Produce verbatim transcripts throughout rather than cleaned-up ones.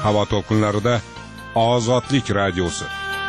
Havo to'lqinlarida Ozodlik radiosi.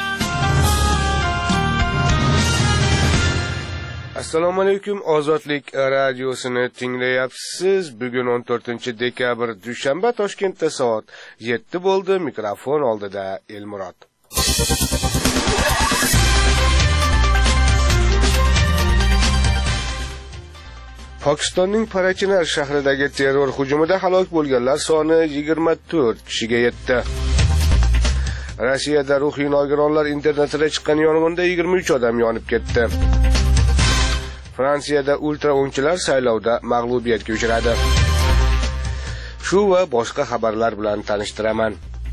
Assalomu alaykum, Ozodlik radiosini tinglayapsiz. Bugun o'n to'rtinchi dekabr dushanba, Toshkentda soat yetti bo'ldi. Mikrofon oldida Elmurod. Pokistonning Parachinar shahridagi terror hujumida halok bo'lganlar soni yigirma to'rt kishiga yetdi. Rossiyada ruhiy nogironlar internetida chiqqan yong'inda yigirma uch odam yonib ketdi. Fransiyada ultra o'ngchilar saylovda mag'lubiyatga uchradi. Shu va boshqa xabarlar bilan tanishtiraman.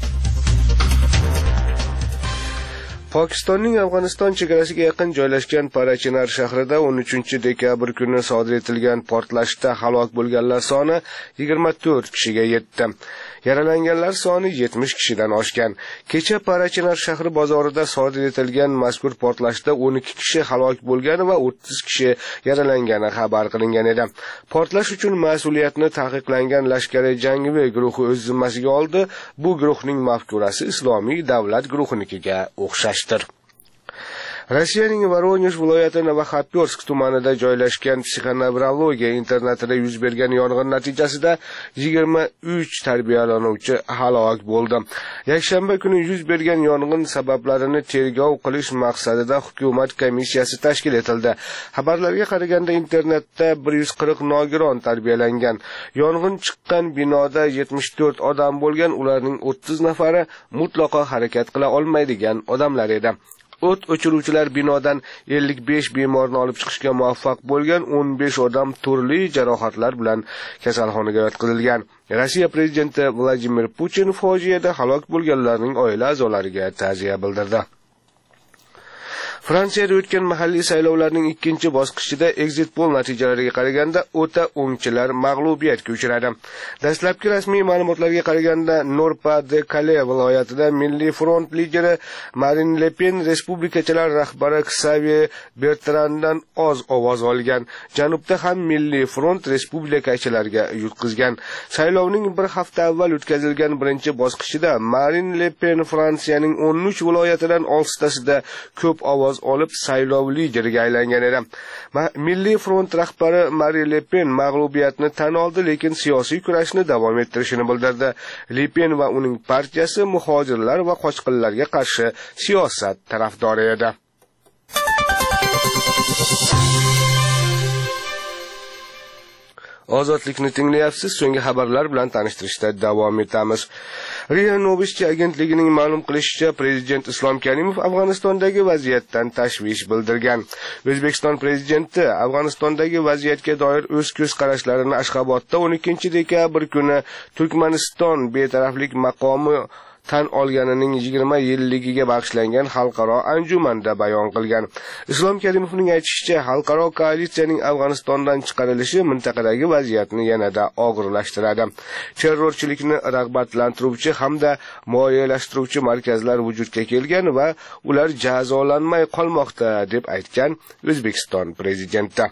Pokistonning Afg'oniston chegarasiga yaqin joylashgan Parachinar shahrida o'n uchinchi dekabr kuni sodir etilgan portlashda halok bo'lganlar soni yigirma to'rt kishiga yetdi. Yaralanganlar soni yetmish kishidan oshgan. Kecha Parachinar shahri bozorida sodir etilgan mazkur portlashda o'n ikki kishi halok bo'lgan va o'ttiz kishi yaralangani xabar qilingan edi. Portlash uchun mas'uliyatni taqiqlangan lashkariy jangoviy guruhi o'z zimmasiga oldi. Bu guruhning mafkurasi Islomiy davlat guruhinikiga o'xshashdir. Rossiyaning Voronezh viloyati Novoxatorsk tumanida joylashgan psixonevrologiya internatida yuz bergan yong'in natijasida yigirma uch tarbiyalanuvchi halok bo'ldi. Yakshanba kuni yuz bergan yong'in sabablarini tergov qilish maqsadida hukumat komissiyasi tashkil etildi. Xabarlarga qaraganda internatda bir yuz qirq nogiron tarbiyalangan. Yong'in chiqqan binoda yetmish to'rt odam bo'lgan, ularning o'ttiz nafari mutlaqo harakat qila olmaydigan odamlar edi. O't o'chiruvchilar binodan ellik besh bemorni olib chiqishga muvaffaq bo'lgan, o'n besh odam turli jarohatlar bilan kasalxonaga yotqizilgan. Rossiya prezidenti Vladimir Putin fojiada halok bo'lganlarning oila a'zolariga ta'ziya bildirdi. Fransiyada o'tgan mahalliy saylovlarning ikkinchi bosqichida exit poll natijalariga qaraganda o'ta o'ngchilar mag'lubiyatga uchradi. Dastlabki rasmiy ma'lumotlarga qaraganda Nord-Pas-de-Calais viloyatida Milliy front lideri Marine Le Pen respublikachilar rahbari Xavier Bertranddan oz ovoz olgan. Janubda ham Milliy front respublikachilarga yutqizgan. Saylovning bir hafta avval o'tkazilgan birinchi bosqichida Marine Le Pen Fransiyaning o'n uch viloyatidan oltitasida ko'p ovoz olib saylov lideriga aylangan edi. Milliy front rahbari Marine Le Pen mag'lubiyatni tan oldi, lekin siyosiy kurashni davom ettirishini bildirdi. Le Pen va uning partiyasi muhojirlar va qochqinlarga qarshi siyosat tarafdori edi. Ozodlikni tinglayapsiz. So'nggi xabarlar bilan tanishtirishda davom etamiz. RIA Novosti agentligining ma'lum qilishicha, prezident Islom Karimov Afg'onistondagi vaziyatdan tashvish bildirgan. O'zbekiston prezidenti Afg'onistondagi vaziyatga doir o'z ko'z qarashlarini Ashxobodda o'n ikkinchi dekabr kuni Turkmaniston betaraflik maqomi tan olganining yigirma yilligiga bag'ishlangan xalqaro anjumanda bayon qilgan. Islom Karimovning aytishicha, xalqaro koalitsiyaning Afg'onistondan chiqarilishi mintaqadagi vaziyatni yanada og'irlashtiradi. Terrorchilikni rag'batlantiruvchi hamda moliyalashtiruvchi markazlar vujudga kelgan va ular jazolanmay qolmoqda, deb aytgan O'zbekiston prezidenti.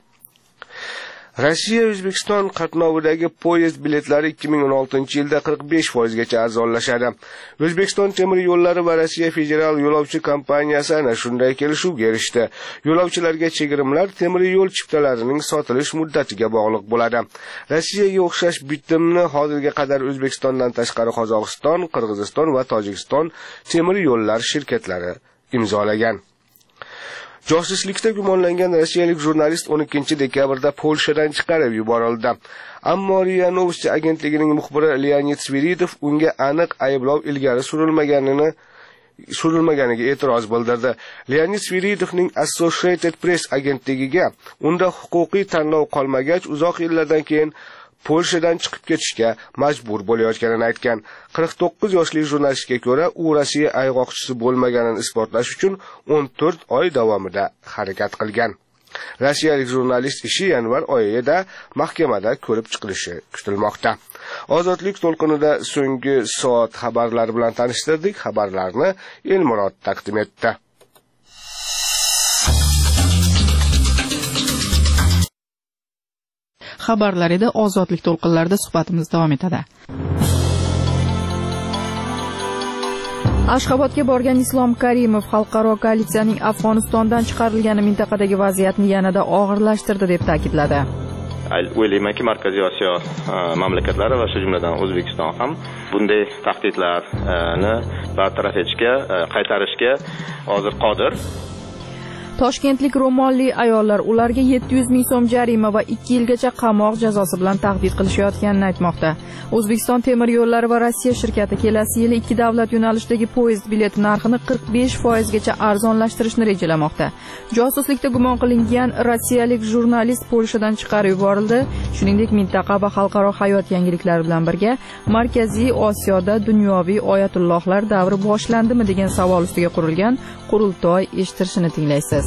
Rossiya O'zbekiston qatnovidagi poyezd biletlari ikki ming o'n oltinchi yilda qirq besh foiz gacha arzonlashadi. O'zbekiston temir yo'llari va Rossiya federal yo'lovchi kompaniyasi ana shunday kelishuvga erishdi. Yo'lovchilarga chegirmalar temir yo'l chiptalarining sotilish muddatiga bog'liq bo'ladi. Rossiyaga o'xshash bitimni hozirga qadar O'zbekistondan tashqari Qozog'iston, Qirg'iziston va Tojikiston temir yo'llar shirkatlari imzolagan. Josuslikda gumonlangan rossiyalik jurnalist o'n ikkinchi dekabrda Polshadan chiqarib yuborildi. Ammo RIA Novosti agentligining muxbiri Leonid Sviridov unga aniq ayblov ilgari surilmaganini surilmaganiga e'tiroz bildirdi. Leonid Sviridovning Associated Press agentligiga unda huquqiy tanlov qolmagach, uzoq yillardan keyin Polshadan chiqib ketishga majbur bo'layotganini aytgan. qirq to'qqiz yoshli jurnalistga ko'ra, u Rossiya ayg'oqchisi bo'lmaganini isbotlash uchun o'n to'rt oy davomida harakat qilgan. Rossiyalik jurnalist ishi yanvar oyida mahkamada ko'rib chiqilishi kutilmoqda. Ozodlik to'lqinida so'nggi soat xabarlari bilan tanishtirdik. Xabarlarni Elmurod taqdim etdi. Xabarlar edi. Ozodlik to'lqinlarida suhbatimiz davom etadi. Ashxobodga borgan Islom Karimov xalqaro koalitsiyaning Afg'onistondan chiqarilgani mintaqadagi vaziyatni yanada og'irlashtirdi deb ta'kidladi. O'ylaymanki, Markaziy Osiyo mamlakatlari va shu jumladan O'zbekiston ham bunday tahdidlarni bartaraf etishga, qaytarishga hozir qodir. Toshkentlik ro'molli ayollar ularga yetti yuz ming so'm jarima va ikki yilgacha qamoq jazosi bilan tahdid qilishayotganini aytmoqda. O'zbekiston temir yo'llari va Rossiya shirkati kelasi yili ikki davlat yo'nalishidagi poyezd bileti narxini qirq besh foiz gacha arzonlashtirishni rejalamoqda. Josuslikda gumon qilingan rossiyalik jurnalist Polshadan chiqarib yuborildi. Shuningdek, mintaqa va xalqaro hayot yangiliklari bilan birga Markaziy Osiyoda dunyoviy oyatullohlar davri boshlandimi degan savol ustiga qurilgan qurultoy eshittirishini tinglaysiz.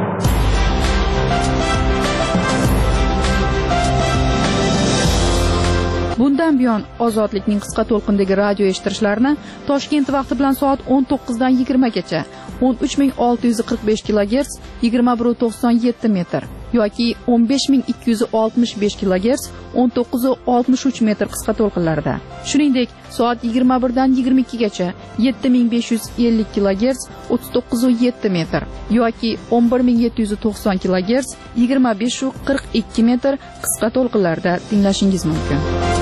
Bundan buyon Ozodlikning qisqa to'lqindagi radio eshittirishlarini Toshkent vaqti bilan soat o'n to'qqiz dan yigirma gacha o'n uch ming olti yuz qirq besh kilogerts yigirma bir nuqta to'qson yetti metr yoki o'n besh ming ikki yuz oltmish besh kilogerts o'n to'qqiz nuqta oltmish uch metr qisqa to'lqinlarida. Shuningdek, soat yigirma bir dan yigirma ikki gacha yetti ming besh yuz ellik kilogerts o'ttiz to'qqiz nuqta yetti metr yoki o'n bir ming yetti yuz to'qson kilogerts yigirma besh nuqta qirq ikki metr qisqa to'lqinlarda tinglashingiz mumkin.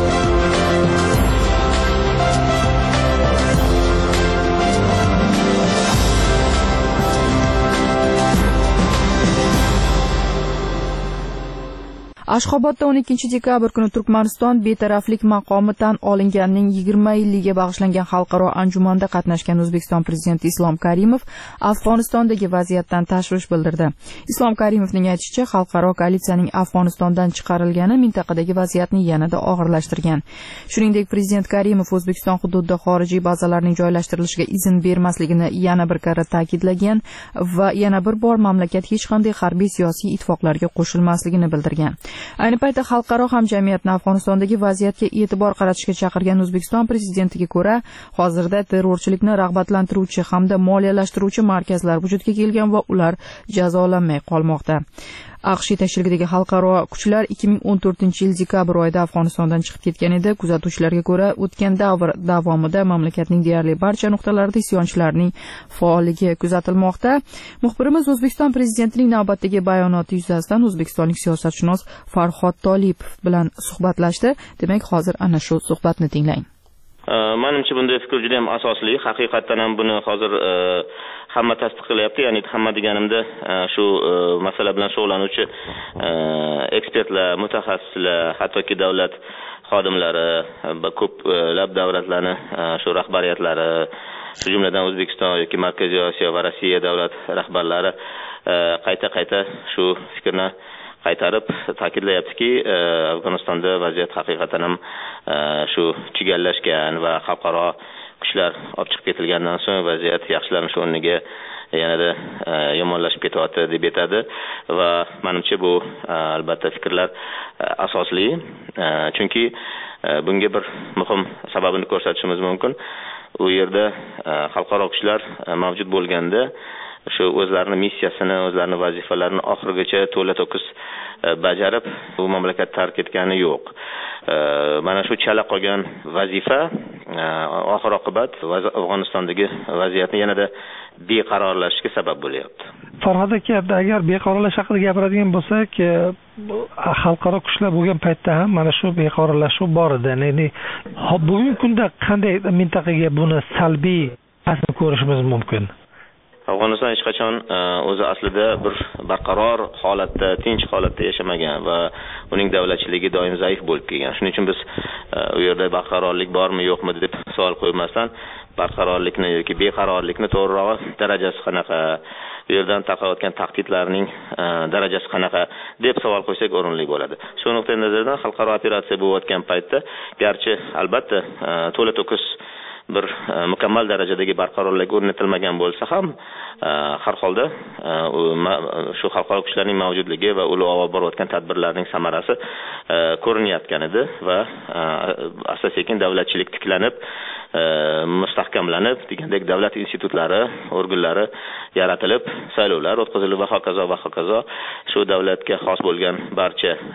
Ashxobodda o'n ikkinchi dekabr kuni Turkmaniston betaraflik maqomi tan olinganining yigirma yilligiga bag'ishlangan xalqaro anjumanda qatnashgan O'zbekiston prezidenti Islom Karimov Afg'onistondagi vaziyatdan tashvish bildirdi. Islom Karimovning aytishicha, xalqaro koalitsiyaning Afg'onistondan chiqarilgani mintaqadagi vaziyatni yanada og'irlashtirgan. Shuningdek, prezident Karimov O'zbekiston hududida xorijiy bazalarning joylashtirilishiga izn bermasligini yana bir karra ta'kidlagan va yana bir bor mamlakat hech qanday harbiy siyosiy ittifoqlarga qo'shilmasligini bildirgan. Ayni paytda xalqaro hamjamiyatni Afg'onistondagi vaziyatga e'tibor qaratishga chaqirgan O'zbekiston prezidentiga ko'ra, hozirda terrorchilikni rag'batlantiruvchi hamda moliyalashtiruvchi markazlar vujudga kelgan va ular jazolanmay qolmoqda. AQSh yetakchiligidagi xalqaro kuchlar ikki ming o'n to'rtinchi yil dekabr oyida Afg'onistondan chiqib ketgan edi. Kuzatuvchilarga ko'ra, o'tgan davr davomida mamlakatning deyarli barcha nuqtalarida isyonchilarning faolligi kuzatilmoqda. Muxbirimiz O'zbekiston prezidentining navbatdagi bayonoti yuzasidan o'zbekistonlik siyosatshunos Farhod Tolipov bilan suhbatlashdi. Demak, hozir ana shu suhbatni tinglang. Menimcha bunday fikr juda ham asosli. Haqiqatan ham buni hozir hamma tasdiqlayapti. Ya'ni hamma deganimda shu masala bilan shug'ullanuvchi ekspertlar, mutaxassislar, hattoki davlat xodimlari va ko'plab davlatlarning shu rahbariyatlari, shu jumladan O'zbekiston yoki Markaziy Osiyo va Rossiya davlat rahbarlari qayta-qayta shu fikrni qaytarib ta'kidlayaptiki, Afg'onistonda vaziyat haqiqatan ham shu chigallashgan va xalqaro kuchlar olib chiqib ketilgandan so'ng vaziyat yaxshilanish o'rniga yanada yomonlashib ketyapti deb aytadi va menimcha bu albatta fikrlar asosli, chunki bunga bir muhim sababini ko'rsatishimiz mumkin. U yerda xalqaro kuchlar mavjud bo'lganda shu o'zlarining missiyasini, o'zlarining vazifalarini oxirigacha to'la to'kis bajarib, bu mamlakat tark etgani yo'q. Mana shu chala qolgan vazifa oxir oqibat Afg'onistondagi vaziyatni yanada beqarorlashishga sabab bo'lyapti. Farhod aka, agar beqarorlash haqida gapiradigan bo'lsak, xalqaro kuchlar bo'lgan paytda ham mana shu beqarorlashuv bor edi. Ya'ni bugungi kunda qanday mintaqaga buni salbiy ta'sir ko'rishimiz mumkin? Afg'oniston hech qachon o'zi aslida bir barqaror holatda, tinch holatda yashamagan va uning davlatchiligi doim zaif bo'lib kelgan. Shuning uchun biz u yerda barqarorlik bormi, yo'qmi deb savol qo'ymasdan, barqarorlikni yoki beqarorlikni to'g'rirog'i darajasi qanaqa, u yerdan taqayotgan tahdidlarning darajasi qanaqa deb savol qo'ysak o'rinli bo'ladi. Shu nuqtai nazardan xalqaro operatsiya bo'layotgan paytda, garchi albatta to'la to'kis bir mukammal darajadagi barqarorlik o'rnatilmagan bo'lsa ham, har holda shu xalqaro kuchlarning mavjudligi va ular olib borayotgan tadbirlarning samarasi ko'rinayotgan edi va asta-sekin davlatchilik tiklanib, mustahkamlanib, degandek davlat institutlari, organlari yaratilib, saylovlar o'tkazilib va hokazo va hokazo shu davlatga xos bo'lgan barcha